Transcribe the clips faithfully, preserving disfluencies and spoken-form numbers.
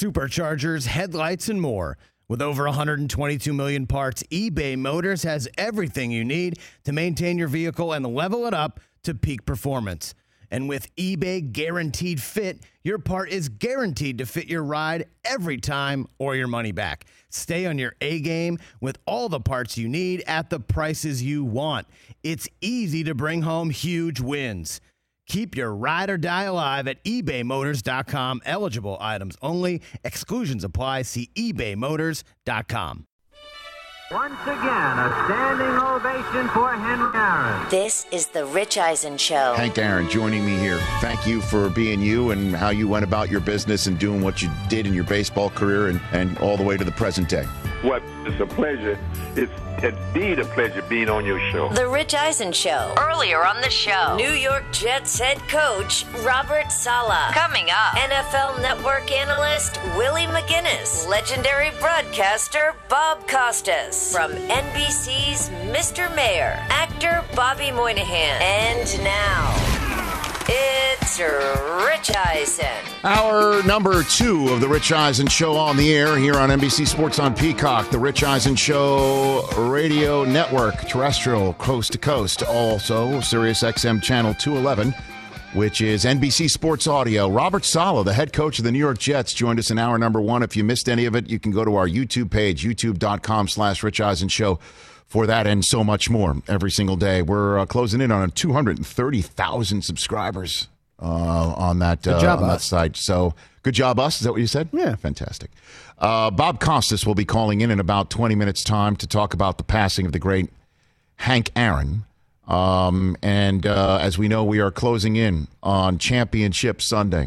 superchargers, headlights, and more. With over one hundred twenty-two million parts, eBay Motors has everything you need to maintain your vehicle and level it up to peak performance. And with eBay Guaranteed Fit, your part is guaranteed to fit your ride every time or your money back. Stay on your A-game with all the parts you need at the prices you want. It's easy to bring home huge wins. Keep your ride or die alive at ebay motors dot com. Eligible items only. Exclusions apply. See ebay motors dot com. Once again, a standing ovation for Hank Aaron. This is the Rich Eisen Show. Hank Aaron joining me here. Thank you for being you and how you went about your business and doing what you did in your baseball career and, and all the way to the present day. Well, it's a pleasure. It's indeed a pleasure being on your show. The Rich Eisen Show. Earlier on the show, New York Jets head coach Robert Saleh. Coming up, N F L Network analyst Willie McGinnis. Legendary broadcaster Bob Costas. From N B C's Mister Mayor, actor Bobby Moynihan. And now, it's Rich Eisen. Hour number two of the Rich Eisen Show on the air here on N B C Sports on Peacock, the Rich Eisen Show radio network, terrestrial, coast to coast. Also, Sirius X M channel two eleven, which is N B C Sports Audio. Robert Saleh, the head coach of the New York Jets, joined us in hour number one. If you missed any of it, you can go to our YouTube page, youtube.com slash Rich Eisen Show. For that and so much more every single day. We're uh, closing in on two hundred thirty thousand subscribers uh, on that uh, job, on that us. site. So good job, us. Is that what you said? Yeah. Fantastic. Uh, Bob Costas will be calling in in about twenty minutes' time to talk about the passing of the great Hank Aaron. Um, and uh, as we know, we are closing in on Championship Sunday,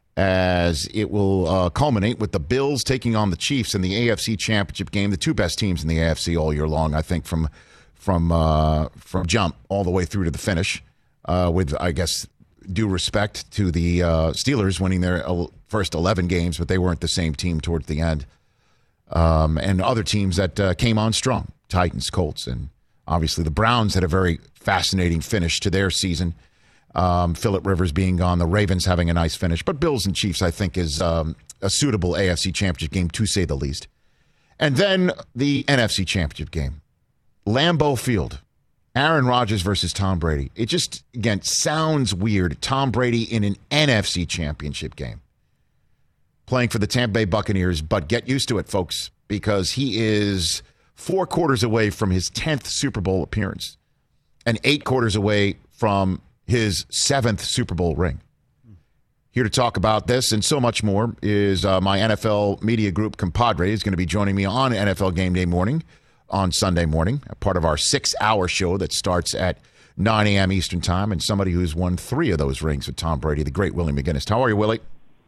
as it will uh, culminate with the Bills taking on the Chiefs in the A F C Championship game, the two best teams in the A F C all year long, I think, from from uh, from jump all the way through to the finish, uh, with, I guess, due respect to the uh, Steelers winning their first eleven games, but they weren't the same team towards the end, um, and other teams that uh, came on strong, Titans, Colts, and obviously the Browns had a very fascinating finish to their season. Um, Phillip Rivers being gone, the Ravens having a nice finish. But Bills and Chiefs, I think, is um, a suitable A F C Championship game, to say the least. And then the N F C Championship game. Lambeau Field. Aaron Rodgers versus Tom Brady. It just, again, sounds weird. Tom Brady in an N F C Championship game. Playing for the Tampa Bay Buccaneers. But get used to it, folks, because he is four quarters away from his tenth Super Bowl appearance. And eight quarters away from his seventh Super Bowl ring. Here to talk about this and so much more is uh, my N F L media group compadre. Is going to be joining me on N F L Game Day morning on Sunday morning, a part of our six-hour show that starts at nine a.m. Eastern time, and somebody who's won three of those rings with Tom Brady, the great Willie McGinnis. How are you, Willie?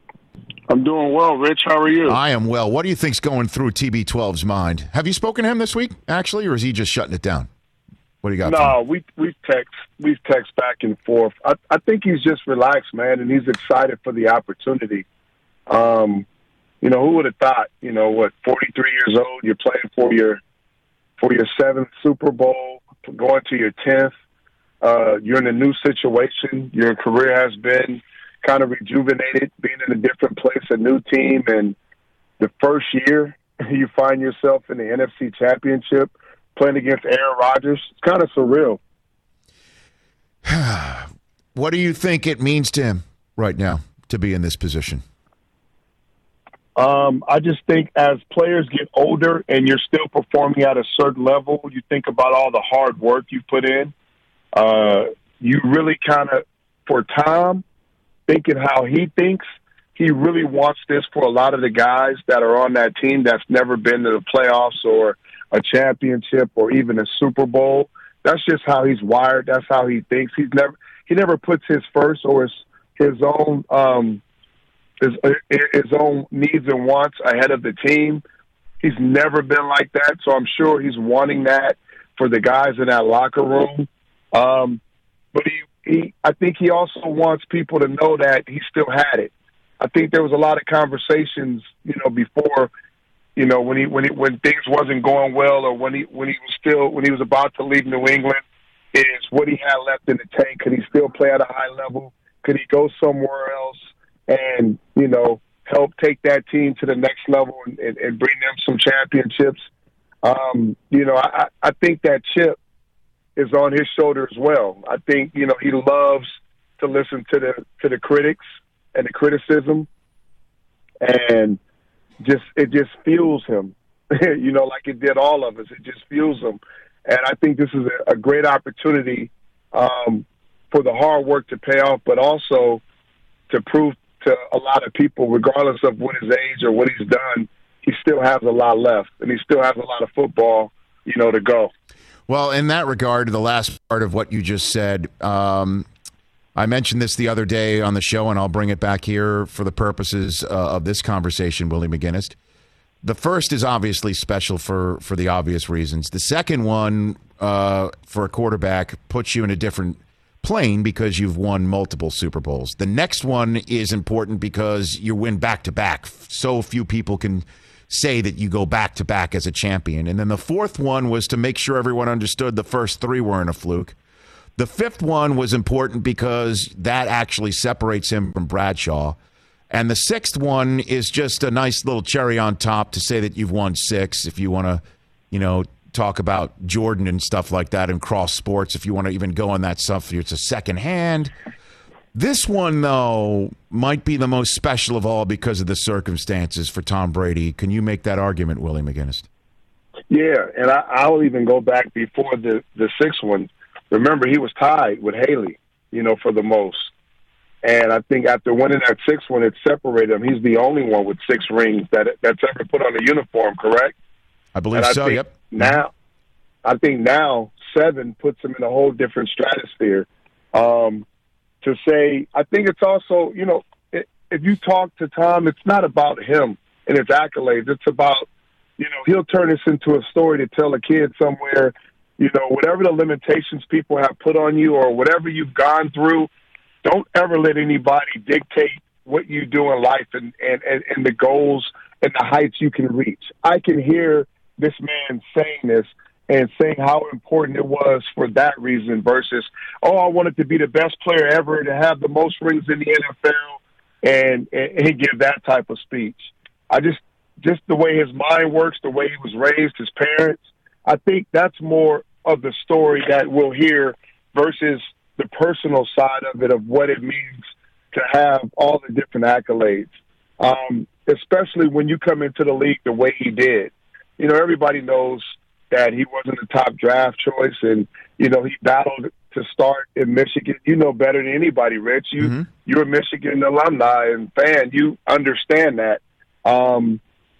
I'm doing well, Rich. How are you? I am well. What do you think's going through T B twelve's mind? Have you spoken to him this week, actually, or is he just shutting it down? What do you got? No, we we text we text back and forth. I, I think he's just relaxed, man, and he's excited for the opportunity. Um, you know, who would have thought? You know, what? forty-three years old, you're playing for your for your seventh Super Bowl, going to your tenth. Uh, you're in a new situation. Your career has been kind of rejuvenated, being in a different place, a new team, and the first year you find yourself in the N F C Championship, playing against Aaron Rodgers. It's kind of surreal. What do you think it means to him right now to be in this position? Um, I just think as players get older and you're still performing at a certain level, you think about all the hard work you put in. Uh, you really kind of, for Tom, thinking how he thinks, he really wants this for a lot of the guys that are on that team that's never been to the playoffs or a championship or even a Super Bowl. That's just how he's wired. That's how he thinks. He's never he never puts his first or his his own um, his his own needs and wants ahead of the team. He's never been like that. So I'm sure he's wanting that for the guys in that locker room. Um, but he, he I think he also wants people to know that he still had it. I think there was a lot of conversations, you know, before. You know, when he when he, when things wasn't going well, or when he when he was still when he was about to leave New England, is what he had left in the tank. Could he still play at a high level? Could he go somewhere else and, you know, help take that team to the next level and, and, and bring them some championships. Um, you know, I, I think that chip is on his shoulder as well. I think, you know, he loves to listen to the to the critics and the criticism, and just it just fuels him, you know, like it did all of us. It just fuels him. And I think this is a, a great opportunity um, for the hard work to pay off, but also to prove to a lot of people, regardless of what his age or what he's done, he still has a lot left, and he still has a lot of football, you know, to go. Well, in that regard, the last part of what you just said, um, I mentioned this the other day on the show, and I'll bring it back here for the purposes uh, of this conversation, Willie McGinnis. The first is obviously special for, for the obvious reasons. The second one, uh, for a quarterback, puts you in a different plane because you've won multiple Super Bowls. The next one is important because you win back-to-back. So few people can say that you go back-to-back as a champion. And then the fourth one was to make sure everyone understood the first three weren't a fluke. The fifth one was important because that actually separates him from Bradshaw. And the sixth one is just a nice little cherry on top to say that you've won six. If you want to, you know, talk about Jordan and stuff like that and cross sports, if you want to even go on that stuff, it's a second hand. This one, though, might be the most special of all because of the circumstances for Tom Brady. Can you make that argument, Willie McGinnis? Yeah, and I, I'll even go back before the, the sixth one. Remember, he was tied with Haley, you know, for the most. And I think after winning that sixth one, it separated him. He's the only one with six rings that that's ever put on a uniform, correct? I believe I so, yep. Now, I think now seven puts him in a whole different stratosphere. Um, to say, I think it's also, you know, it, if you talk to Tom, it's not about him and his accolades. It's about, you know, he'll turn this into a story to tell a kid somewhere, you know, whatever the limitations people have put on you or whatever you've gone through, don't ever let anybody dictate what you do in life and, and, and, and the goals and the heights you can reach. I can hear this man saying this and saying how important it was for that reason versus, oh, I wanted to be the best player ever, to have the most rings in the N F L, and, and he give that type of speech. I just, just the way his mind works, the way he was raised, his parents, I think that's more of the story that we'll hear versus the personal side of it, of what it means to have all the different accolades, um, especially when you come into the league the way he did. You know, everybody knows that he wasn't a top draft choice, and, you know, he battled to start in Michigan. You know better than anybody, Rich. You, mm-hmm. You're a Michigan alumni and fan. You understand that. Um,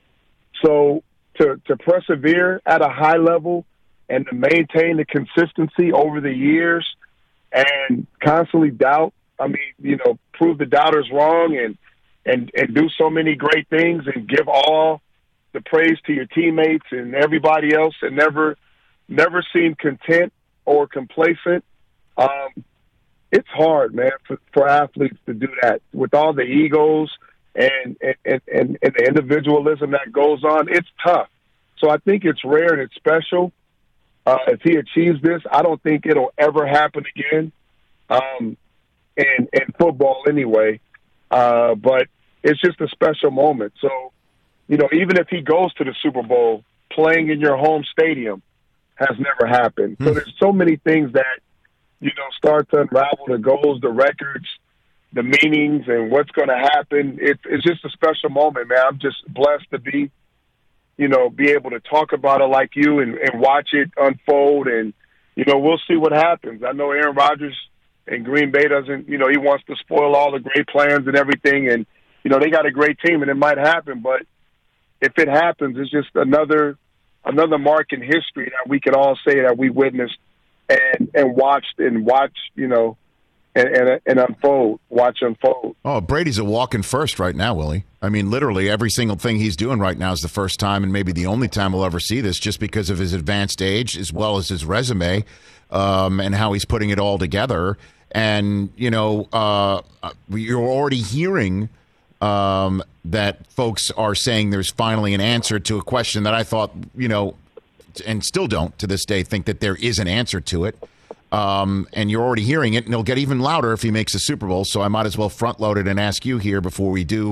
so to, to persevere at a high level and to maintain the consistency over the years and constantly doubt, I mean, you know, prove the doubters wrong and, and, and do so many great things and give all the praise to your teammates and everybody else and never, never seem content or complacent. Um, it's hard, man, for, for athletes to do that with all the egos and, and, and, and the individualism that goes on. It's tough. So I think it's rare and it's special. Uh, if he achieves this, I don't think it'll ever happen again, um, in, in football anyway. Uh, but it's just a special moment. So, you know, even if he goes to the Super Bowl, playing in your home stadium has never happened. So there's so many things that, you know, start to unravel, the goals, the records, the meanings, and what's going to happen. It, it's just a special moment, man. I'm just blessed to be, you know, be able to talk about it like you and, and watch it unfold. And, you know, we'll see what happens. I know Aaron Rodgers in Green Bay doesn't, you know, he wants to spoil all the great plans and everything. And, you know, they got a great team and it might happen. But if it happens, it's just another another mark in history that we can all say that we witnessed and, and watched and watched, you know, and, and, and unfold, watch unfold. Oh, Brady's a walking first right now, Willie. I mean, literally every single thing he's doing right now is the first time and maybe the only time we'll ever see this, just because of his advanced age as well as his resume, um, and how he's putting it all together. And, you know, uh, you're already hearing um, that folks are saying there's finally an answer to a question that I thought, you know, and still don't to this day think that there is an answer to it. Um, and you're already hearing it, and it'll get even louder if he makes a Super Bowl. So I might as well front load it and ask you here before we do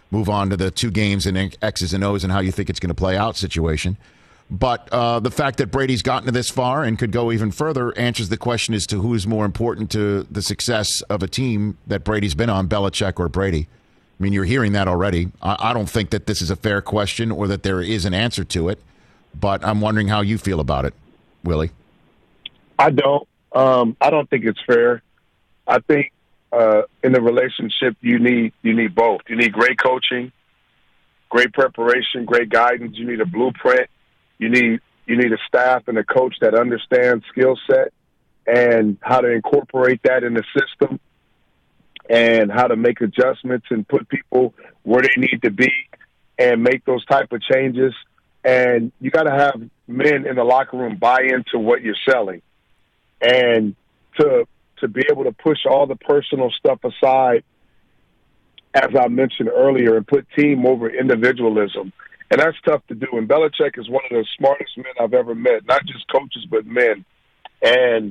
move on to the two games and X's and O's and how you think it's going to play out situation. But uh, the fact that Brady's gotten to this far and could go even further answers the question as to who's more important to the success of a team that Brady's been on, Belichick or Brady. I mean, you're hearing that already. I, I don't think that this is a fair question or that there is an answer to it, but I'm wondering how you feel about it, Willie. I don't. Um, I don't think it's fair. I think uh, in the relationship, you need you need both. You need great coaching, great preparation, great guidance. You need a blueprint. You need you need a staff and a coach that understands skill set and how to incorporate that in the system and how to make adjustments and put people where they need to be and make those type of changes. And you got to have men in the locker room buy into what you're selling. And to to be able to push all the personal stuff aside, as I mentioned earlier, and put team over individualism. And that's tough to do. And Belichick is one of the smartest men I've ever met, not just coaches, but men. And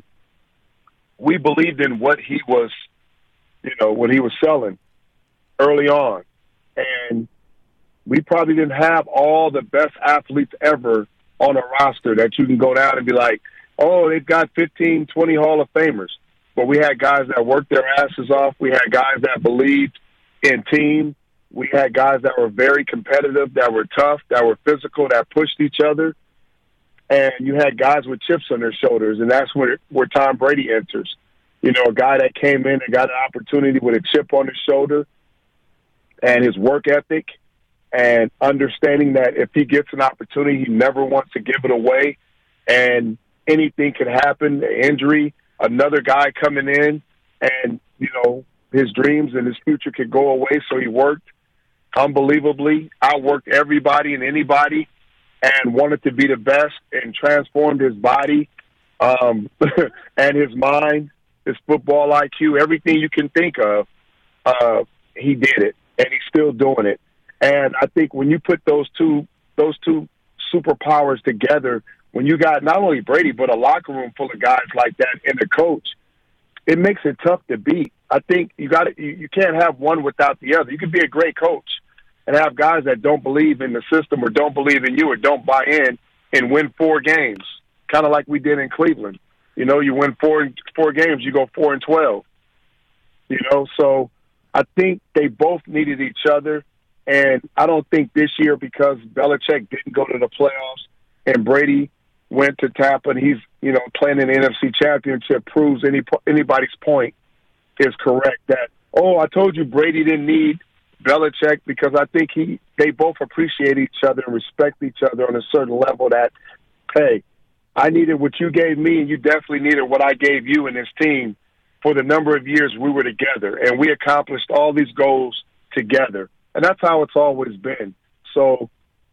we believed in what he was, you know, what he was selling early on. And we probably didn't have all the best athletes ever on a roster that you can go down and be like, oh, they've got fifteen, twenty Hall of Famers. But we had guys that worked their asses off. We had guys that believed in team. We had guys that were very competitive, that were tough, that were physical, that pushed each other. And you had guys with chips on their shoulders, and that's where, where Tom Brady enters. You know, a guy that came in and got an opportunity with a chip on his shoulder and his work ethic and understanding that if he gets an opportunity, he never wants to give it away. And anything could happen, an injury, another guy coming in, and, you know, his dreams and his future could go away. So he worked unbelievably, outworked everybody and anybody, and wanted to be the best and transformed his body um, and his mind, his football I Q, everything you can think of. Uh, he did it, and he's still doing it. And I think when you put those two those two superpowers together, when you got not only Brady but a locker room full of guys like that and a coach, it makes it tough to beat. I think you got you, you can't have one without the other. You could be a great coach and have guys that don't believe in the system or don't believe in you or don't buy in and win four games, kind of like we did in Cleveland. You know, you win four four games, you go four and twelve. You know, so I think they both needed each other, and I don't think this year because Belichick didn't go to the playoffs and Brady went to Tampa and he's, you know, playing in the N F C Championship proves any anybody's point is correct that, oh, I told you Brady didn't need Belichick, because I think he they both appreciate each other and respect each other on a certain level that, hey, I needed what you gave me and you definitely needed what I gave you and this team for the number of years we were together, and we accomplished all these goals together. And that's how it's always been. So,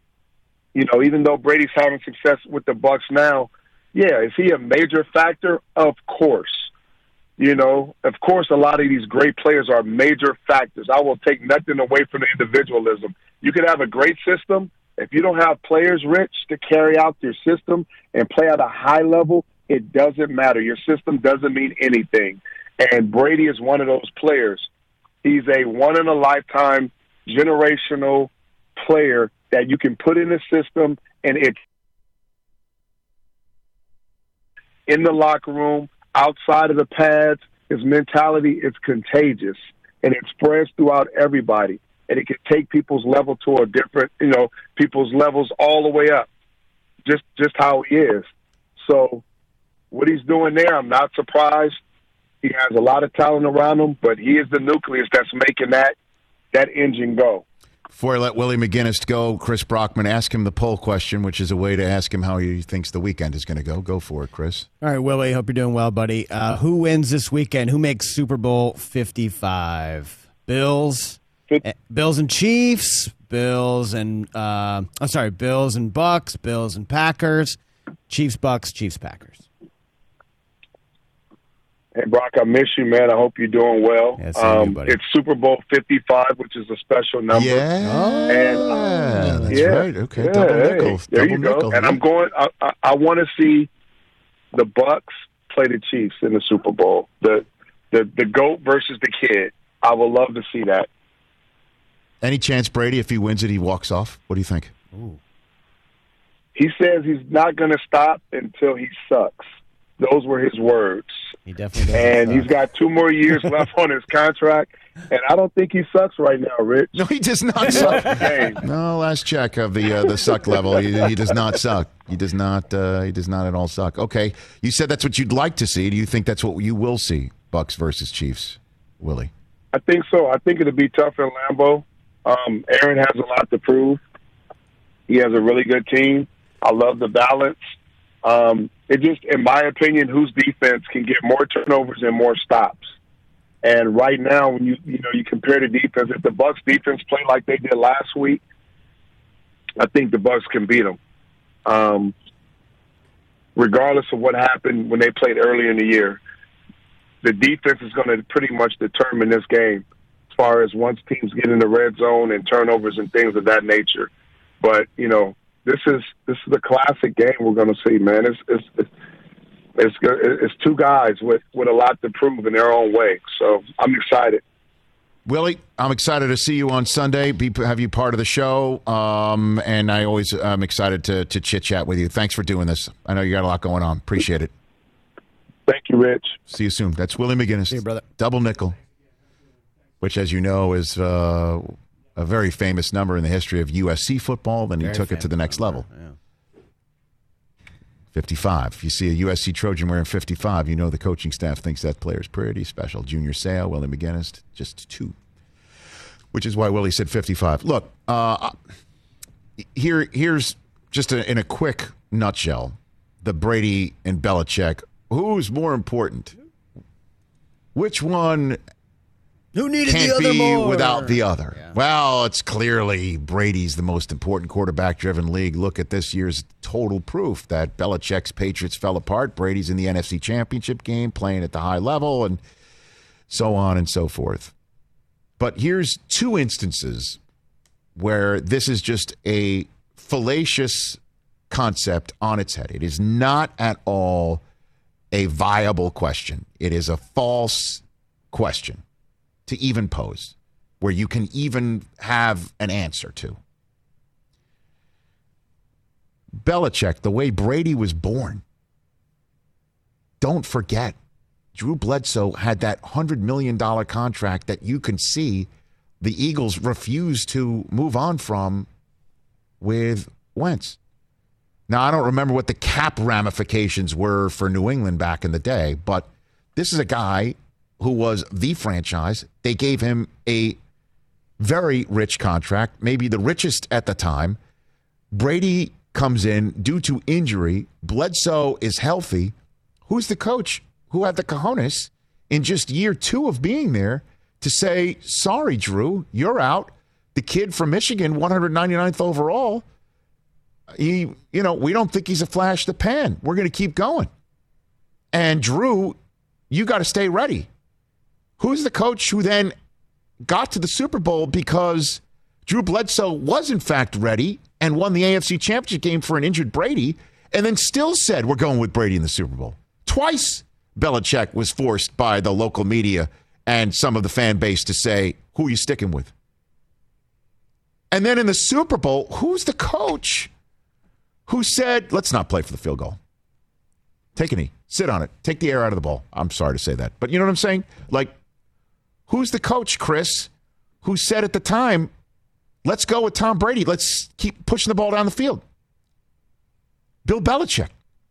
you know, even though Brady's having success with the Bucs now, yeah, is he a major factor? Of course. You know, of course, a lot of these great players are major factors. I will take nothing away from the individualism. You could have a great system. If you don't have players, Rich, to carry out your system and play at a high level, it doesn't matter. Your system doesn't mean anything. And Brady is one of those players. He's a one-in-a-lifetime generational player that you can put in the system, and it's in the locker room, outside of the pads. His mentality is contagious, and it spreads throughout everybody, and it can take people's level to a different, you know, people's levels all the way up, just just how he is. So what he's doing there, I'm not surprised. He has a lot of talent around him, but he is the nucleus that's making that that engine go. Before I let Willie McGinnis go, Chris Brockman, ask him the poll question, which is a way to ask him how he thinks the weekend is going to go. Go for it, Chris. All right, Willie, hope you're doing well, buddy. Uh, who wins this weekend? Who makes Super Bowl fifty-five? Bills? Eh, Bills and Chiefs? Bills and, uh, I'm sorry, Bills and Bucks? Bills and Packers? Chiefs, Bucks, Chiefs, Packers. Hey, Brock, I miss you, man. I hope you're doing well. Yeah, um, you, buddy. It's Super Bowl fifty-five, which is a special number. Yeah, oh, and, uh, that's yeah, right. Okay, yeah, double hey, nickel. there double you go. nickel. And I'm going. I, I, I want to see the Bucks play the Chiefs in the Super Bowl. The the the GOAT versus the kid. I would love to see that. Any chance Brady, if he wins it, he walks off? What do you think? Ooh. He says he's not going to stop until he sucks. Those were his words. He definitely does. And suck. he's got two more years left on his contract. And I don't think he sucks right now, Rich. No, he does not suck. No, last check of the uh, the suck level, he, he does not suck. He does not. Uh, he does not at all suck. Okay, you said that's what you'd like to see. Do you think that's what you will see? Bucks versus Chiefs, Willie? I think so. I think it'll be tough in Lambeau. Um, Aaron has a lot to prove. He has a really good team. I love the balance. Um, it just, in my opinion, whose defense can get more turnovers and more stops. And right now, when you you know you compare the defense, if the Bucks defense play like they did last week, I think the Bucks can beat them. Um, regardless of what happened when they played earlier in the year, the defense is going to pretty much determine this game as far as once teams get in the red zone and turnovers and things of that nature. But you know, this is this is the classic game we're going to see, man. It's it's. it's It's it's two guys with, with a lot to prove in their own way. So I'm excited. Willie, I'm excited to see you on Sunday, be, have you part of the show, um, and I always I'm excited to, to chit-chat with you. Thanks for doing this. I know you got a lot going on. Appreciate it. Thank you, Rich. See you soon. That's Willie McGinnis. See you, brother. Double nickel, which, as you know, is uh, a very famous number in the history of U S C football. Then he Very took it to the next number. level. Yeah. fifty-five. If you see a U S C Trojan wearing fifty-five, you know the coaching staff thinks that player's pretty special. Junior Seau, Willie McGinnis, just two. Which is why Willie said fifty-five. Look, uh, here, here's just a, in a quick nutshell, the Brady and Belichick. Who's more important? Which one Who needed can't the other be more? without the other? Yeah. Well, it's clearly Brady's the most important quarterback-driven league. Look at this year's total proof that Belichick's Patriots fell apart. Brady's in the N F C Championship game, playing at the high level, and so on and so forth. But here's two instances where this is just a fallacious concept on its head. It is not at all a viable question. It is a false question to even pose, where you can even have an answer to. Belichick, the way Brady was born, don't forget, Drew Bledsoe had that one hundred million dollars contract that you can see the Eagles refused to move on from with Wentz. Now, I don't remember what the cap ramifications were for New England back in the day, but this is a guy who was the franchise. They gave him a very rich contract, maybe the richest at the time. Brady comes in due to injury. Bledsoe is healthy. Who's the coach who had the cojones in just year two of being there to say, sorry, Drew, you're out. The kid from Michigan, one hundred ninety-ninth overall, he, you know, we don't think he's a flash in the pan. We're going to keep going. And Drew, you got to stay ready. Who's the coach who then got to the Super Bowl because Drew Bledsoe was in fact ready and won the A F C Championship game for an injured Brady, and then still said, we're going with Brady in the Super Bowl? Twice Belichick was forced by the local media and some of the fan base to say, who are you sticking with? And then in the Super Bowl, who's the coach who said, let's not play for the field goal? Take a knee. Sit on it. Take the air out of the ball. I'm sorry to say that. But you know what I'm saying? Like, who's the coach, Chris, who said at the time, let's go with Tom Brady. Let's keep pushing the ball down the field? Bill Belichick.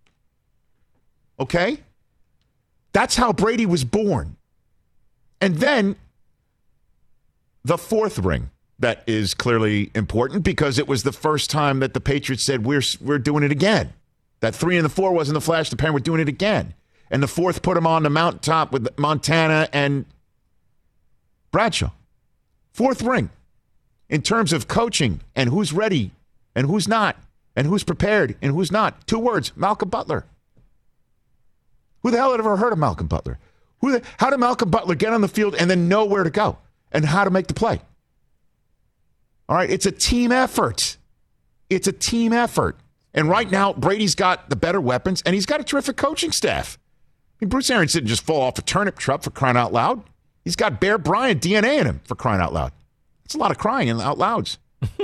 Okay? That's how Brady was born. And then the fourth ring that is clearly important because it was the first time that the Patriots said, we're we're doing it again. That three and the four wasn't the flash in the pan. We're doing it again. And the fourth put him on the mountaintop with Montana and Bradshaw. Fourth ring in terms of coaching and who's ready and who's not and who's prepared and who's not. Two words, Malcolm Butler. Who the hell had ever heard of Malcolm Butler? Who the, how did Malcolm Butler get on the field and then know where to go and how to make the play? All right, it's a team effort. It's a team effort. And right now, Brady's got the better weapons, and he's got a terrific coaching staff. I mean, Bruce Arians didn't just fall off a turnip truck for crying out loud. He's got Bear Bryant D N A in him for crying out loud. It's a lot of crying out louds.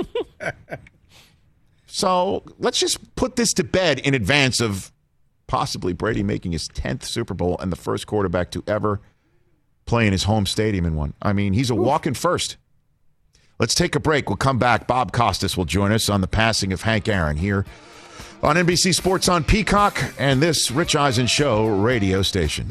So let's just put this to bed in advance of possibly Brady making his tenth Super Bowl and the first quarterback to ever play in his home stadium in one. I mean, he's a walk-in first. Let's take a break. We'll come back. Bob Costas will join us on the passing of Hank Aaron here on N B C Sports on Peacock and this Rich Eisen Show radio station.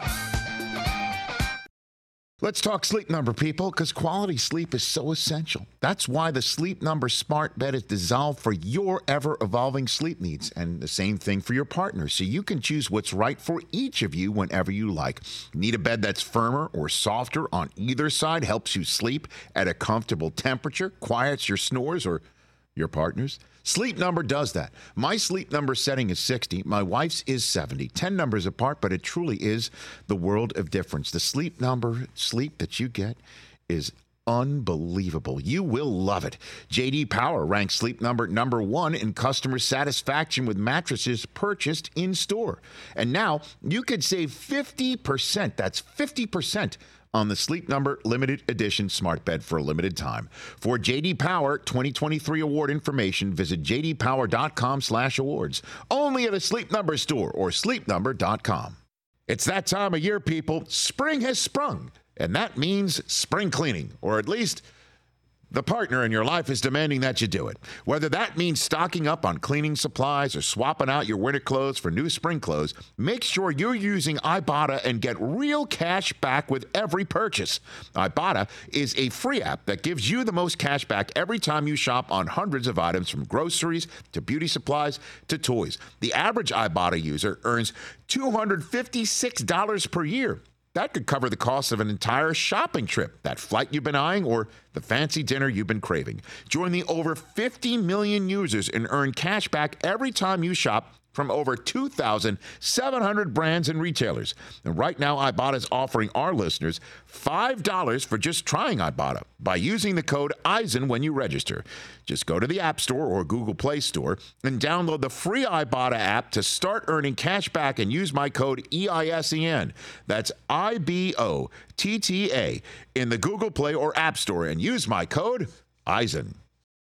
Let's talk Sleep Number, people, because quality sleep is so essential. That's why the Sleep Number smart bed is designed for your ever-evolving sleep needs, and the same thing for your partner, so you can choose what's right for each of you whenever you like. Need a bed that's firmer or softer on either side, helps you sleep at a comfortable temperature, quiets your snores or your partner's? Sleep Number does that. My Sleep Number setting is sixty. My wife's is seventy. Ten numbers apart, but it truly is the world of difference. The Sleep Number sleep that you get is unbelievable. You will love it. J D Power ranks Sleep Number number one in customer satisfaction with mattresses purchased in store. And now you could save fifty percent. That's fifty percent on the Sleep Number limited edition smart bed for a limited time. For J D Power twenty twenty-three award information, visit j d power dot com slash awards. Only at a Sleep Number store or sleep number dot com. It's that time of year, people. Spring has sprung, and that means spring cleaning, or at least the partner in your life is demanding that you do it. Whether that means stocking up on cleaning supplies or swapping out your winter clothes for new spring clothes, make sure you're using Ibotta and get real cash back with every purchase. Ibotta is a free app that gives you the most cash back every time you shop on hundreds of items, from groceries to beauty supplies to toys. The average Ibotta user earns two hundred fifty-six dollars per year. That could cover the cost of an entire shopping trip, that flight you've been eyeing, or the fancy dinner you've been craving. Join the over fifty million users and earn cash back every time you shop from over two thousand seven hundred brands and retailers. And right now, Ibotta is offering our listeners five dollars for just trying Ibotta by using the code Eisen when you register. Just go to the App Store or Google Play Store and download the free Ibotta app to start earning cash back and use my code E I S E N. That's I B O T T A in the Google Play or App Store and use my code Eisen.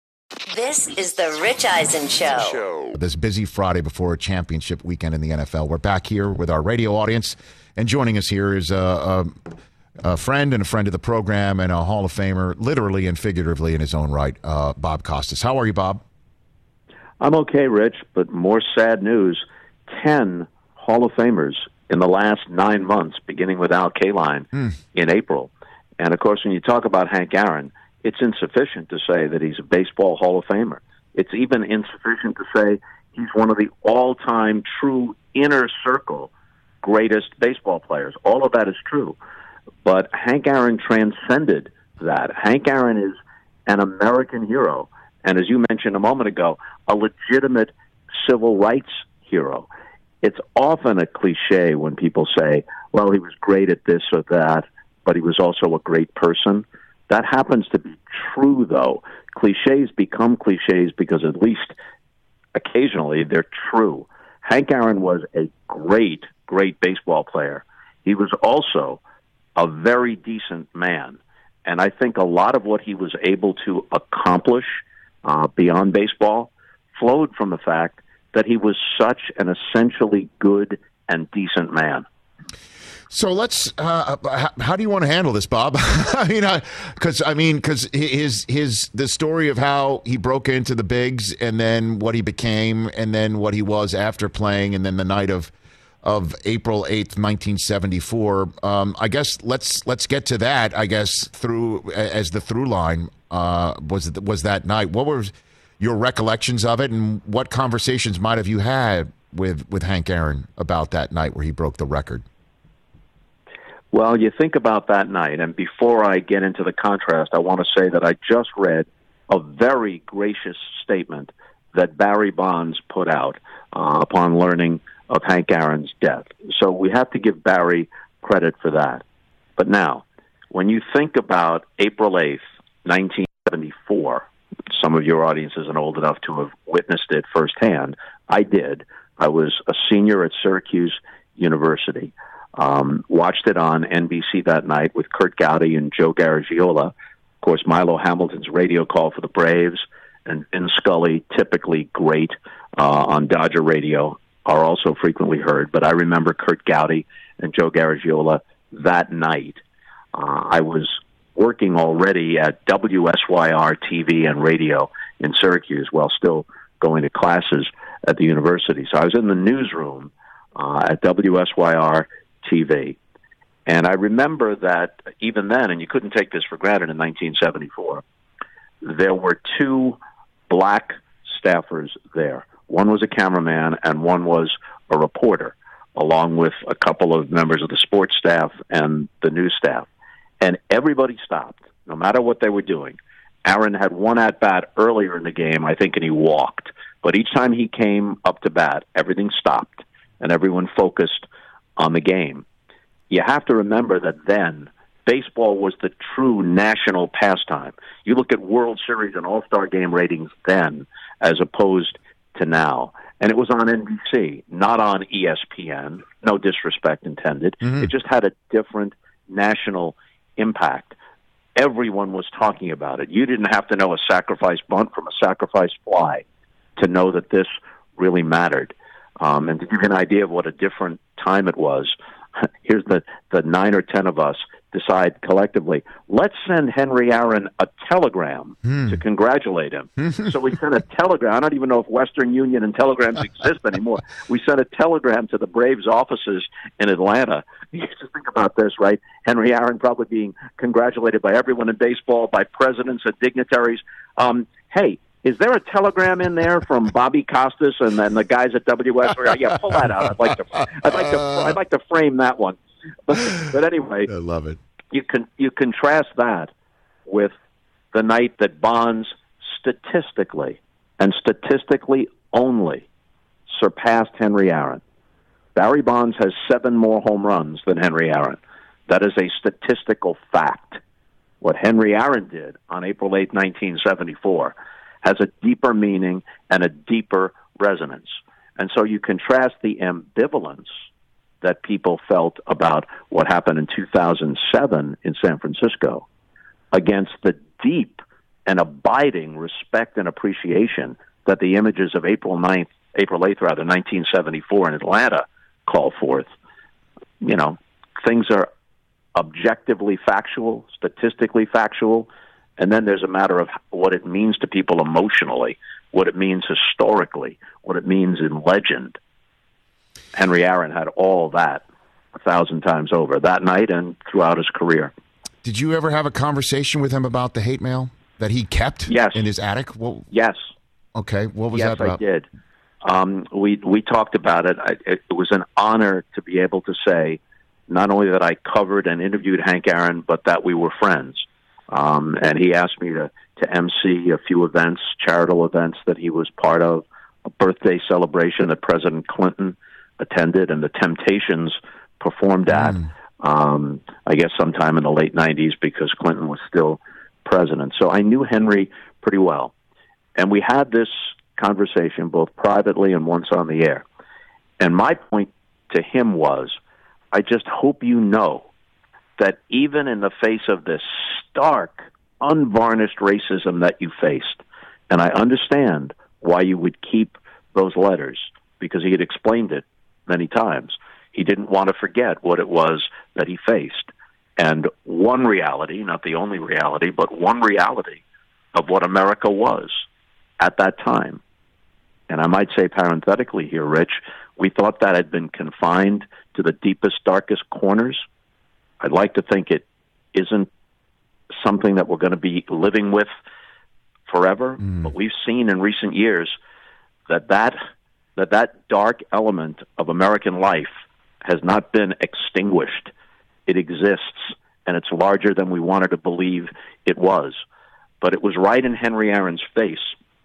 This is the Rich Eisen Show. This busy Friday before a championship weekend in the N F L. We're back here with our radio audience, and joining us here is a, a, a friend and a friend of the program and a Hall of Famer, literally and figuratively in his own right, uh, Bob Costas. How are you, Bob? I'm okay, Rich, but more sad news. Ten Hall of Famers in the last nine months, beginning with Al Kaline mm. in April. And, of course, when you talk about Hank Aaron, it's insufficient to say that he's a baseball Hall of Famer. It's even insufficient to say he's one of the all-time true inner circle greatest baseball players. All of that is true. But Hank Aaron transcended that. Hank Aaron is an American hero, and as you mentioned a moment ago, a legitimate civil rights hero. It's often a cliche when people say, well, he was great at this or that, but he was also a great person. That happens to be true, though. Cliches become cliches because at least occasionally they're true. Hank Aaron was a great, great baseball player. He was also a very decent man. And I think a lot of what he was able to accomplish uh, beyond baseball flowed from the fact that he was such an essentially good and decent man. So let's. Uh, how, how do you want to handle this, Bob? I mean, because I, I mean, because his his the story of how he broke into the bigs, and then what he became, and then what he was after playing, and then the night of of April eighth, nineteen seventy four. Um, I guess let's let's get to that. I guess through as the through line uh, was was that night. What were your recollections of it, and what conversations might have you had with with Hank Aaron about that night where he broke the record? Well, you think about that night, and before I get into the contrast, I want to say that I just read a very gracious statement that Barry Bonds put out uh, upon learning of Hank Aaron's death. So we have to give Barry credit for that. But now, when you think about April eighth, nineteen seventy-four, some of your audience isn't old enough to have witnessed it firsthand. I did. I was a senior at Syracuse University. Um, watched it on N B C that night with Kurt Gowdy and Joe Garagiola. Of course, Milo Hamilton's radio call for the Braves and Vin Scully, typically great uh, on Dodger radio, are also frequently heard. But I remember Curt Gowdy and Joe Garagiola that night. Uh, I was working already at W S Y R T V and radio in Syracuse while still going to classes at the university. So I was in the newsroom uh, at W S Y R T V. And I remember that even then, and you couldn't take this for granted in nineteen seventy-four, there were two black staffers there. One was a cameraman and one was a reporter, along with a couple of members of the sports staff and the news staff. And everybody stopped, no matter what they were doing. Aaron had one at-bat earlier in the game, I think, and he walked. But each time he came up to bat, everything stopped, and everyone focused on the game. You have to remember that then, baseball was the true national pastime. You look at World Series and All-Star Game ratings then, as opposed to now. And it was on N B C, not on E S P N. No disrespect intended. Mm-hmm. It just had a different national impact. Everyone was talking about it. You didn't have to know a sacrifice bunt from a sacrifice fly to know that this really mattered. Um, and to give you an idea of what a different time it was, here's the, the nine or ten of us decide collectively, let's send Henry Aaron a telegram hmm. to congratulate him. So we sent a telegram. I don't even know if Western Union and telegrams exist anymore. We sent a telegram to the Braves offices in Atlanta. You just think about this, right? Henry Aaron probably being congratulated by everyone in baseball, by presidents and dignitaries. Um, hey, is there a telegram in there from Bobby Costas and then the guys at W S? Yeah, pull that out. I'd like to. I'd like to. I'd like to frame that one. But, but anyway, I love it. You can you contrast that with the night that Bonds statistically and statistically only surpassed Henry Aaron. Barry Bonds has seven more home runs than Henry Aaron. That is a statistical fact. What Henry Aaron did on April eighth, nineteen seventy-four, has a deeper meaning and a deeper resonance. And so you contrast the ambivalence that people felt about what happened in two thousand seven in San Francisco against the deep and abiding respect and appreciation that the images of April ninth, April eighth, rather, nineteen seventy-four in Atlanta call forth. You know, things are objectively factual, statistically factual, and then there's a matter of what it means to people emotionally, what it means historically, what it means in legend. Henry Aaron had all that a thousand times over that night and throughout his career. Did you ever have a conversation with him about the hate mail that he kept yes. in his attic? Well, yes. Okay. What was yes, that about? Yes, I did. Um, we we talked about it. I, it. It was an honor to be able to say not only that I covered and interviewed Hank Aaron, but that we were friends. Um, and he asked me to, to emcee a few events, charitable events that he was part of, a birthday celebration that President Clinton attended and the Temptations performed at, mm. um, I guess sometime in the late nineties because Clinton was still president. So I knew Henry pretty well. And we had this conversation both privately and once on the air. And my point to him was, I just hope you know that even in the face of this stark, unvarnished racism that you faced, and I understand why you would keep those letters, because he had explained it many times. He didn't want to forget what it was that he faced. And one reality, not the only reality, but one reality of what America was at that time. And I might say parenthetically here, Rich, we thought that had been confined to the deepest, darkest corners. I'd like to think it isn't something that we're going to be living with forever. Mm. But we've seen in recent years that that, that that dark element of American life has not been extinguished. It exists, and it's larger than we wanted to believe it was. But it was right in Henry Aaron's face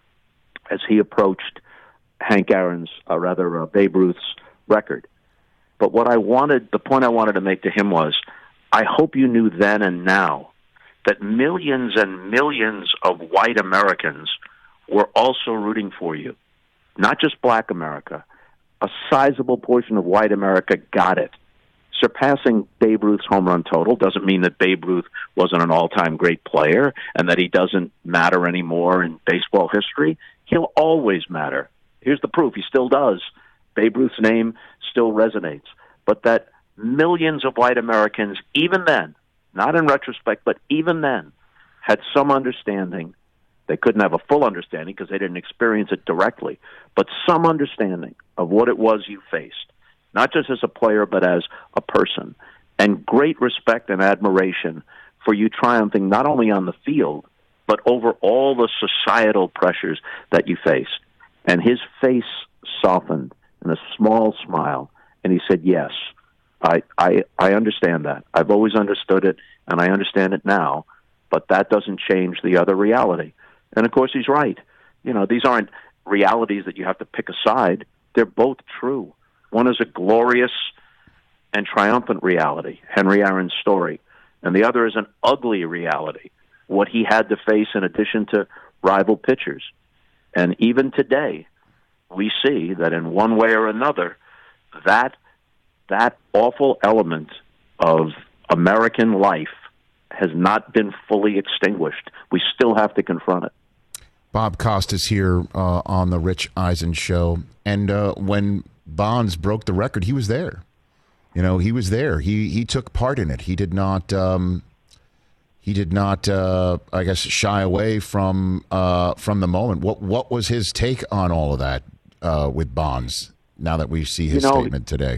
as he approached Hank Aaron's, uh, rather, uh, Babe Ruth's record. But what I wanted, the point I wanted to make to him was, I hope you knew then and now that millions and millions of white Americans were also rooting for you. Not just black America. A sizable portion of white America got it. surpassing Babe Ruth's home run total doesn't mean that Babe Ruth wasn't an all-time great player and that he doesn't matter anymore in baseball history. He'll always matter. Here's the proof. He still does. Babe Ruth's name still resonates. But that millions of white Americans, even then, not in retrospect, but even then, had some understanding. They couldn't have a full understanding because they didn't experience it directly, but some understanding of what it was you faced, not just as a player, but as a person, and great respect and admiration for you triumphing not only on the field, but over all the societal pressures that you faced. And his face softened in a small smile, and he said, yes, I, I, I understand that. I've always understood it, and I understand it now, but that doesn't change the other reality. And, of course, he's right. You know, these aren't realities that you have to pick a side. They're both true. One is a glorious and triumphant reality, Henry Aaron's story, and the other is an ugly reality, what he had to face in addition to rival pitchers. And even today, we see that in one way or another, that that awful element of American life has not been fully extinguished. We still have to confront it. Bob Costas here uh, on the Rich Eisen Show. And uh, when Bonds broke the record, he was there. You know, he was there. He he took part in it. He did not, um, he did not, uh, I guess, shy away from uh, from the moment. What what was his take on all of that uh, with Bonds? Now that we see his you know, statement today,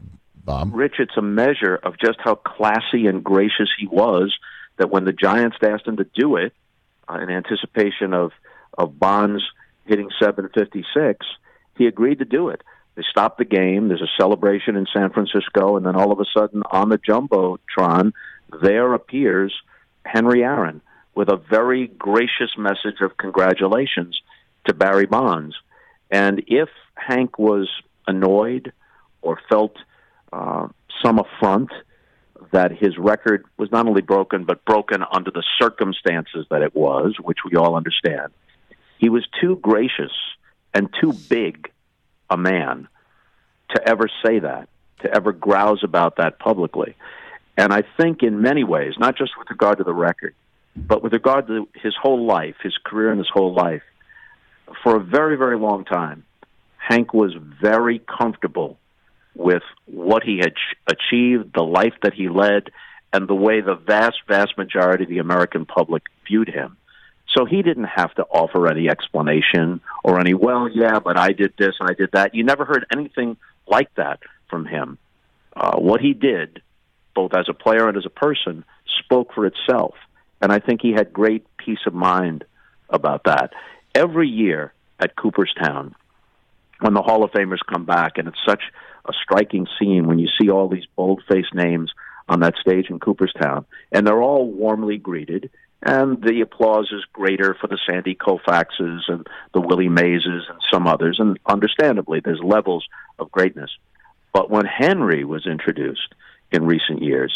Bob. Rich, it's a measure of just how classy and gracious he was. That when the Giants asked him to do it uh, in anticipation of of Bonds hitting seven fifty-six, he agreed to do it. They stopped the game. There's a celebration in San Francisco, and then all of a sudden on the Jumbotron, there appears Henry Aaron with a very gracious message of congratulations to Barry Bonds. And if Hank was annoyed or felt uh, some affront that his record was not only broken, but broken under the circumstances that it was, which we all understand, he was too gracious and too big a man to ever say that, to ever grouse about that publicly. And I think in many ways, not just with regard to the record, but with regard to his whole life, his career and his whole life, for a very, very long time, Hank was very comfortable with what he had achieved, the life that he led, and the way the vast, vast majority of the American public viewed him. So he didn't have to offer any explanation or any, well, yeah, but I did this and I did that. You never heard anything like that from him. Uh, what he did, both as a player and as a person, spoke for itself. And I think he had great peace of mind about that. Every year at Cooperstown, when the Hall of Famers come back, and it's such a striking scene when you see all these bold-faced names on that stage in Cooperstown, and they're all warmly greeted, and the applause is greater for the Sandy Koufaxes and the Willie Mazes and some others, and understandably, there's levels of greatness. But when Henry was introduced in recent years,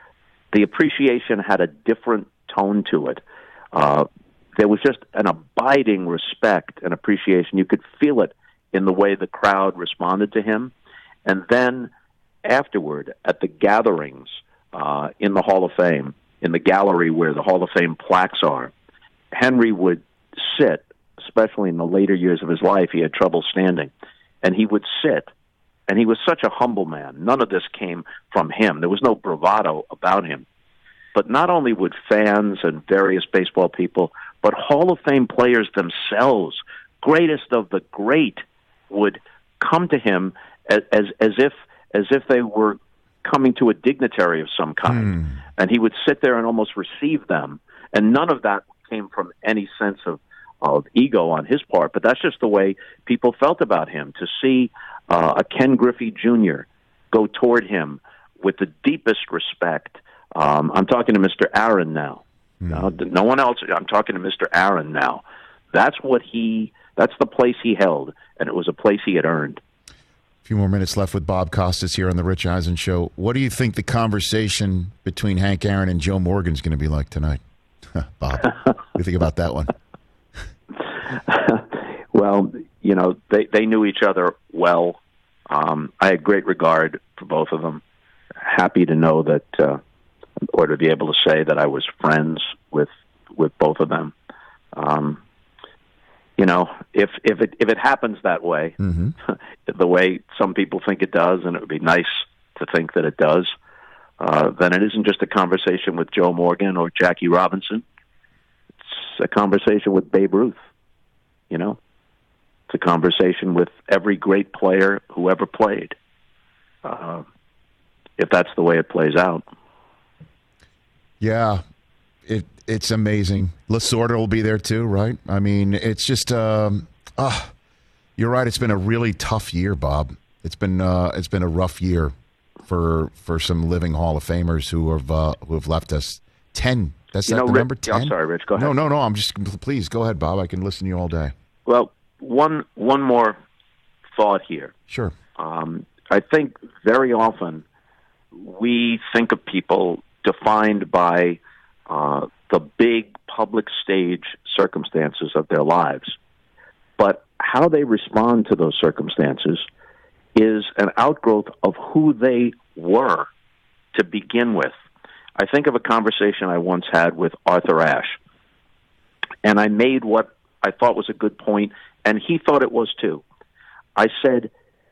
the appreciation had a different tone to it. Uh, there was just an abiding respect and appreciation. You could feel it in the way the crowd responded to him. And then afterward, at the gatherings uh, in the Hall of Fame, in the gallery where the Hall of Fame plaques are, Henry would sit, especially in the later years of his life, he had trouble standing, and he would sit, and he was such a humble man. None of this came from him. There was no bravado about him. But not only would fans and various baseball people, but Hall of Fame players themselves, greatest of the great, would come to him as as, as if as if they were coming to a dignitary of some kind. Mm. And he would sit there and almost receive them. And none of that came from any sense of, of ego on his part, but that's just the way people felt about him. To see uh, a Ken Griffey Junior go toward him with the deepest respect. Um, I'm talking to Mister Aaron now. Mm. Uh, no one else. I'm talking to Mister Aaron now. That's what he, that's the place he held, and it was a place he had earned. A few more minutes left with Bob Costas here on the Rich Eisen Show. What do you think the conversation between Hank Aaron and Joe Morgan is going to be like tonight? Bob, what do you think about that one? Well, you know, they, they knew each other well. Um, I had great regard for both of them. happy to know that, uh, or to be able to say that I was friends with with both of them. Um, you know, if if it if it happens that way, mm-hmm. the way some people think it does, and it would be nice to think that it does, uh, then it isn't just a conversation with Joe Morgan or Jackie Robinson. It's a conversation with Babe Ruth. You know, it's a conversation with every great player who ever played. Uh, if that's the way it plays out. Yeah, it it's amazing. Lasorda will be there too, right? I mean, it's just, um, uh, you're right. It's been a really tough year, Bob. It's been uh, it's been a rough year for for some living Hall of Famers who have uh, who have left us. Ten. That's you that know, the Rich, number ten. I'm sorry, Rich. Go ahead. No, no, no. I'm just please go ahead, Bob. I can listen to you all day. Well, one one more thought here. Sure. Um, I think very often we think of people defined by uh, the big public stage circumstances of their lives. But how they respond to those circumstances is an outgrowth of who they were to begin with. I think of a conversation I once had with Arthur Ashe, and I made what I thought was a good point, and he thought it was too. I said,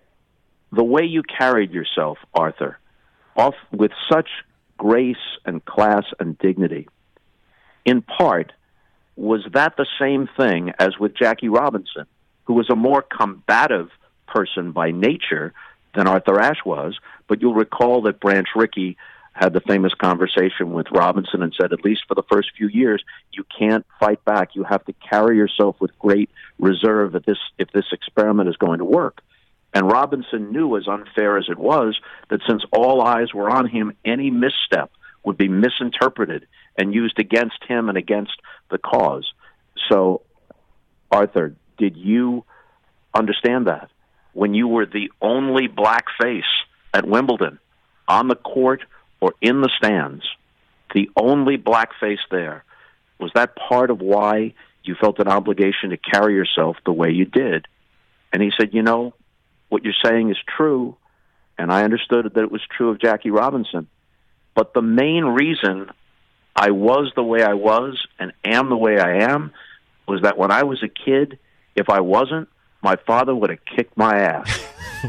the way you carried yourself, Arthur, off with such grace and class and dignity, in part, was that the same thing as with Jackie Robinson, who was a more combative person by nature than Arthur Ashe was, but you'll recall that Branch Rickey had the famous conversation with Robinson and said, at least for the first few years, you can't fight back. You have to carry yourself with great reserve if this, if this experiment is going to work. And Robinson knew, as unfair as it was, that since all eyes were on him, any misstep would be misinterpreted and used against him and against the cause. So, Arthur, did you understand that? When you were the only black face at Wimbledon, on the court or in the stands, the only black face there, was that part of why you felt an obligation to carry yourself the way you did? And he said, you know, what you're saying is true, and I understood that it was true of Jackie Robinson. But the main reason I was the way I was and am the way I am was that when I was a kid, if I wasn't, my father would have kicked my ass.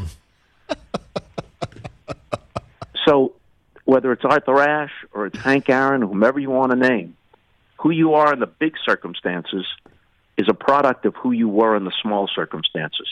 So whether it's Arthur Ashe or it's Hank Aaron, whomever you want to name, who you are in the big circumstances is a product of who you were in the small circumstances.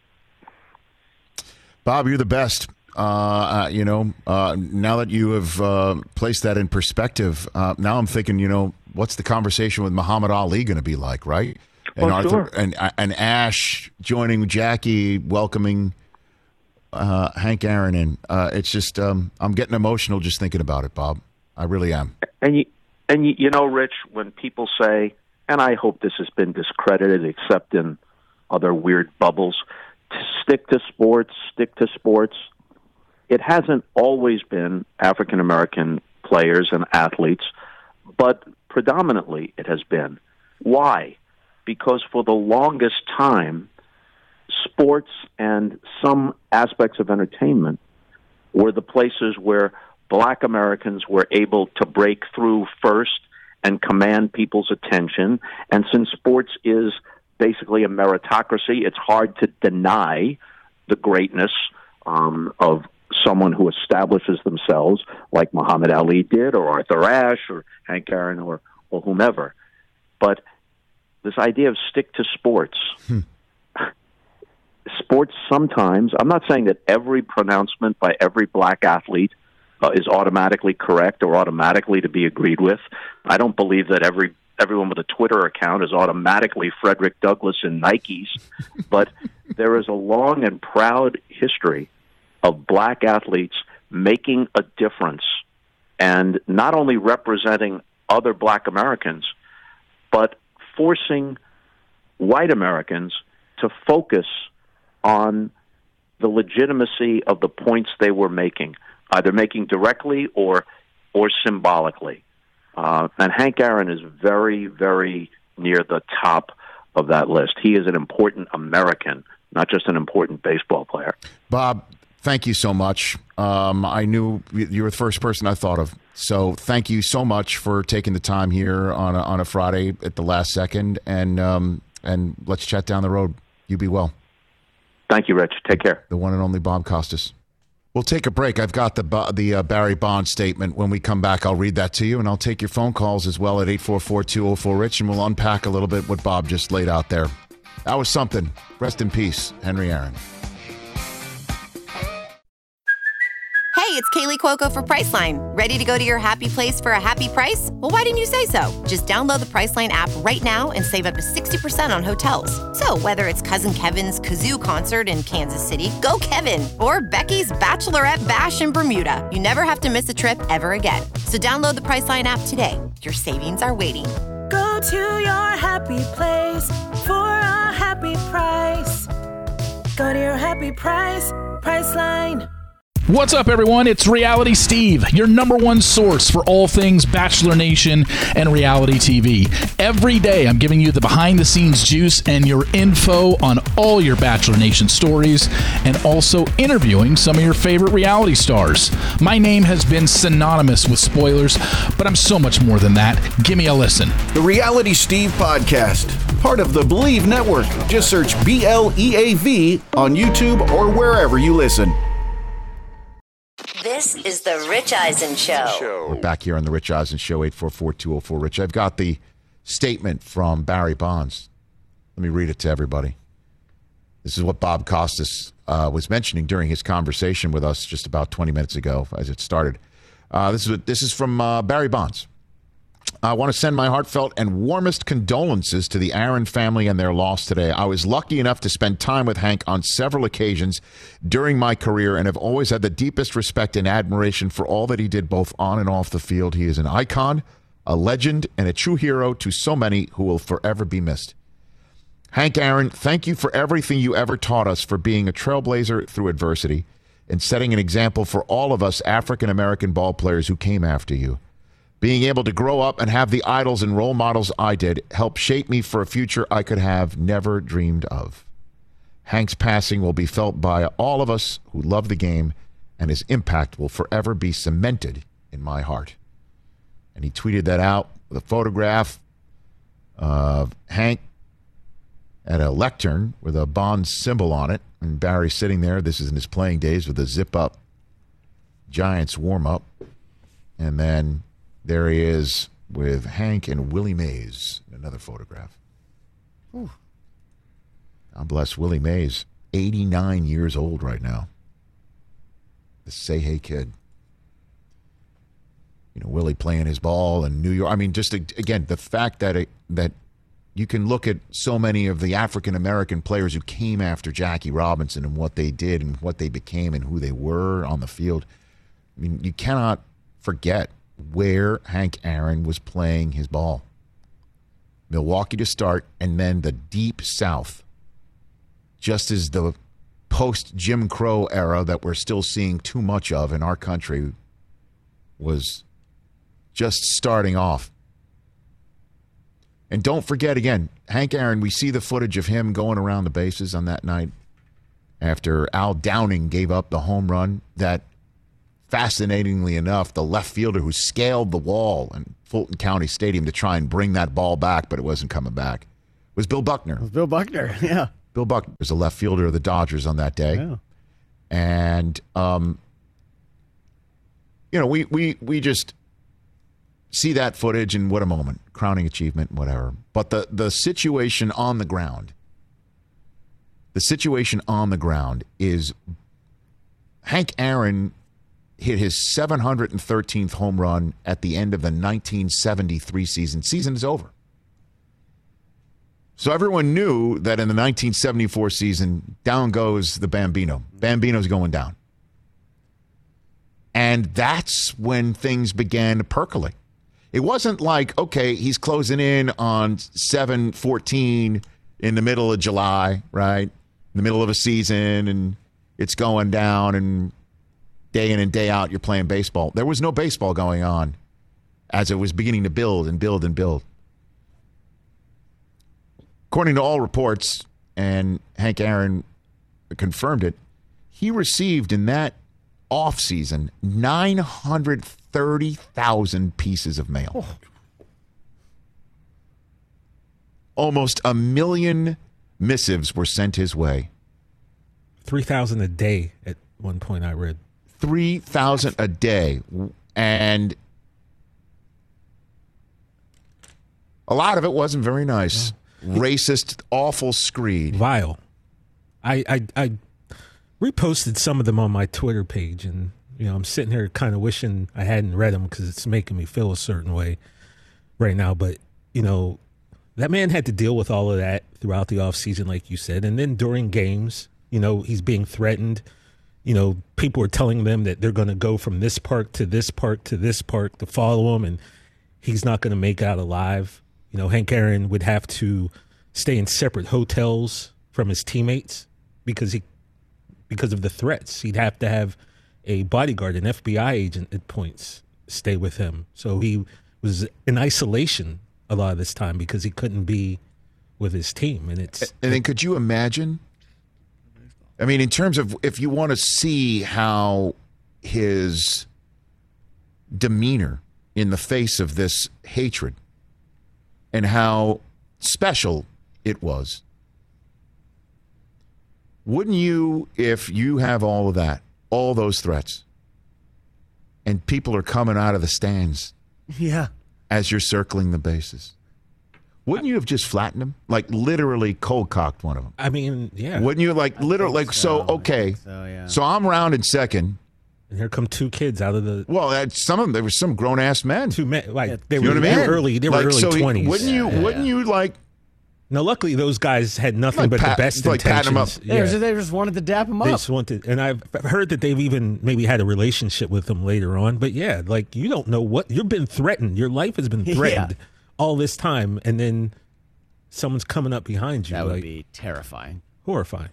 Bob, you're the best. Uh, uh, you know, uh, now that you have uh, placed that in perspective, uh, now I'm thinking, you know, what's the conversation with Muhammad Ali going to be like, right? And oh, Arthur sure. and and Ashe joining Jackie, welcoming uh, Hank Aaron in. Uh, it's just, um, I'm getting emotional just thinking about it, Bob. I really am. And you, and you, you know, Rich, when people say, and I hope this has been discredited, except in other weird bubbles, to stick to sports, stick to sports. It hasn't always been African American players and athletes, but predominantly it has been. Why? Because for the longest time, sports and some aspects of entertainment were the places where black Americans were able to break through first and command people's attention. And since sports is basically a meritocracy, it's hard to deny the greatness um, of someone who establishes themselves like Muhammad Ali did, or Arthur Ashe, or Hank Aaron, or, or whomever. But this idea of stick to sports, hmm. sports sometimes, I'm not saying that every pronouncement by every black athlete uh, is automatically correct or automatically to be agreed with. I don't believe that every everyone with a Twitter account is automatically Frederick Douglass in Nikes, but there is a long and proud history of black athletes making a difference and not only representing other black Americans, but forcing white Americans to focus on the legitimacy of the points they were making, either making directly or or symbolically. Uh, and Hank Aaron is very, very near the top of that list. He is an important American, not just an important baseball player. Bob, thank you so much. Um, I knew you were the first person I thought of. So thank you so much for taking the time here on a, on a Friday at the last second. And, um, and let's chat down the road. You be well. Thank you, Rich. Take care. The one and only Bob Costas. We'll take a break. I've got the the uh, Barry Bonds statement. When we come back, I'll read that to you, and I'll take your phone calls as well at eight four four, two oh four, RICH, and we'll unpack a little bit what Bob just laid out there. That was something. Rest in peace, Henry Aaron. Hey, it's Kaylee Cuoco for Priceline. Ready to go to your happy place for a happy price? Well, why didn't you say so? Just download the Priceline app right now and save up to sixty percent on hotels. So whether it's Cousin Kevin's Kazoo Concert in Kansas City, go Kevin, or Becky's Bachelorette Bash in Bermuda, you never have to miss a trip ever again. So download the Priceline app today. Your savings are waiting. Go to your happy place for a happy price. Go to your happy price, Priceline. What's up, everyone? It's Reality Steve, your number one source for all things Bachelor Nation and reality T V. Every day, I'm giving you the behind-the-scenes juice and your info on all your Bachelor Nation stories, and also interviewing some of your favorite reality stars. My name has been synonymous with spoilers, but I'm so much more than that. Give me a listen. The Reality Steve Podcast, part of the Believe Network. Just search B L E A V on YouTube or wherever you listen. This is the Rich Eisen Show. We're back here on the Rich Eisen Show, eight four four, two oh four, RICH. I've got the statement from Barry Bonds. Let me read it to everybody. This is what Bob Costas uh, was mentioning during his conversation with us just about twenty minutes ago as it started. Uh, this is this is from uh, Barry Bonds. I want to send my heartfelt and warmest condolences to the Aaron family and their loss today. I was lucky enough to spend time with Hank on several occasions during my career and have always had the deepest respect and admiration for all that he did both on and off the field. He is an icon, a legend, and a true hero to so many who will forever be missed. Hank Aaron, thank you for everything you ever taught us, for being a trailblazer through adversity and setting an example for all of us African-American ball players who came after you. Being able to grow up and have the idols and role models I did helped shape me for a future I could have never dreamed of. Hank's passing will be felt by all of us who love the game, and his impact will forever be cemented in my heart. And he tweeted that out with a photograph of Hank at a lectern with a Bonds symbol on it, and Barry sitting there. This is in his playing days with a zip-up Giants warm-up. And then there he is with Hank and Willie Mays, another photograph. Whew. God bless Willie Mays, eighty-nine years old right now. The Say Hey Kid. You know, Willie playing his ball in New York. I mean, just again, the fact that it, that you can look at so many of the African-American players who came after Jackie Robinson and what they did and what they became and who they were on the field. I mean, you cannot forget where Hank Aaron was playing his ball. Milwaukee to start, and then the Deep South. Just as the post-Jim Crow era that we're still seeing too much of in our country was just starting off. And don't forget, again, Hank Aaron, we see the footage of him going around the bases on that night after Al Downing gave up the home run that, fascinatingly enough, the left fielder who scaled the wall in Fulton County Stadium to try and bring that ball back, but it wasn't coming back, was Bill Buckner. It was Bill Buckner, yeah. Bill Buckner was the left fielder of the Dodgers on that day. Yeah. And, um, you know, we, we, we just see that footage, and what a moment. Crowning achievement, whatever. But the, the situation on the ground, the situation on the ground is Hank Aaron hit his seven hundred thirteenth home run at the end of the nineteen seventy-three season. Season is over. So everyone knew that in the nineteen seventy-four season, down goes the Bambino. Bambino's going down. And that's when things began to percolate. It wasn't like, okay, he's closing in on seven fourteen in the middle of July, right? In the middle of a season, and it's going down, and day in and day out, you're playing baseball. There was no baseball going on as it was beginning to build and build and build. According to all reports, and Hank Aaron confirmed it, he received in that offseason nine hundred thirty thousand pieces of mail. Oh. Almost a million missives were sent his way. three thousand a day at one point I read. three thousand a day. And a lot of it wasn't very nice. Yeah. Racist, awful screed. Vile. I, I I reposted some of them on my Twitter page, and you know I'm sitting here kind of wishing I hadn't read them because it's making me feel a certain way right now. But you know, that man had to deal with all of that throughout the offseason, like you said, and then during games, you know, he's being threatened. You know, people are telling them that they're going to go from this park to this park to this park to follow him, and he's not going to make out alive. You know, Hank Aaron would have to stay in separate hotels from his teammates because he, because of the threats. He'd have to have a bodyguard, an F B I agent at points, stay with him. So he was in isolation a lot of this time because he couldn't be with his team. And it's and then could you imagine? I mean, in terms of if you want to see how his demeanor in the face of this hatred and how special it was, wouldn't you, if you have all of that, all those threats, and people are coming out of the stands yeah, as you're circling the bases, wouldn't you have just flattened them? Like literally cold cocked one of them? I mean, yeah. Wouldn't you like literally like so, so okay. So, yeah. So I'm rounding second. And here come two kids out of the Well, uh, some of them there were some grown ass men. Two men like Yeah, they you were, know what I they mean? were early they were like, early so he- twenties. wouldn't you Yeah, wouldn't yeah. you like Now luckily those guys had nothing Like but pat- the best like patting 'em up. intentions. They, Yeah. just, they just wanted to dap him They up. just wanted, and I've heard that they've even maybe had a relationship with them later on. But yeah, like you don't know what you've been threatened. Your life has been threatened Yeah. all this time, and then someone's coming up behind you. That would like, be terrifying. horrifying.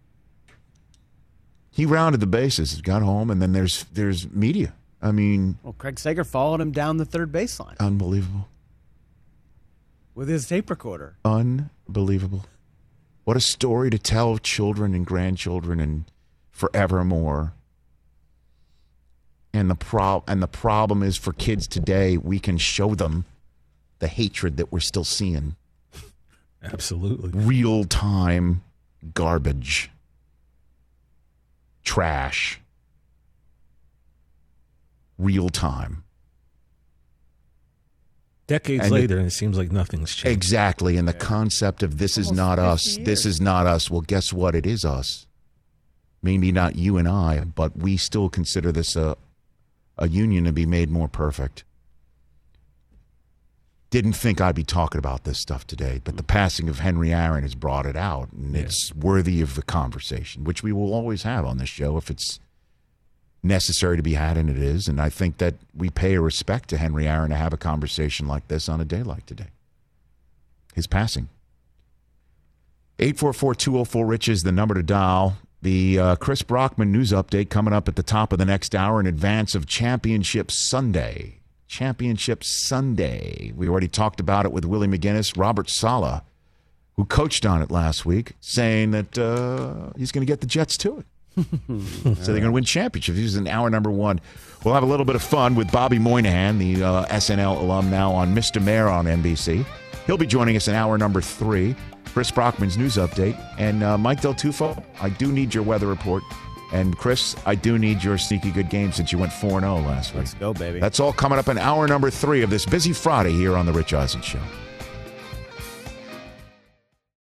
he rounded the bases, got home, and then there's there's media. I mean, Well, Craig Sager followed him down the third baseline unbelievable. with his tape recorder. Unbelievable. What a story to tell children and grandchildren and forevermore. And the prob- and the problem is for kids today, we can show them the hatred that we're still seeing. Absolutely. Real time garbage. Trash. Real time. Decades And later, and it seems like nothing's changed. Exactly. And the concept of this is Almost not us. fifty This years. is not us. Well, guess what? It is us. Maybe not you and I, but we still consider this a, a union to be made more perfect. Didn't think I'd be talking about this stuff today, but the passing of Henry Aaron has brought it out, and Yeah. it's worthy of the conversation, which we will always have on this show if it's necessary to be had, and it is. And I think that we pay a respect to Henry Aaron to have a conversation like this on a day like today. His passing. eight four four, two oh four, RICH is the number to dial. The uh, Chris Brockman news update coming up at the top of the next hour in advance of Championship Sunday. Championship Sunday. We already talked about it with Willie McGinnis. Robert Saleh, who coached on it last week, saying that uh, he's going to get the Jets to it. So they're going to win championships. He's in hour number one. We'll have a little bit of fun with Bobby Moynihan, the uh, S N L alum now on Mister Mayor on N B C. He'll be joining us in hour number three. Chris Brockman's news update. And uh, Mike Del Tufo, I do need your weather report. And Chris, I do need your sneaky good game since you went four and oh last week. Let's go, baby. That's all coming up in hour number three of this busy Friday here on The Rich Eisen Show.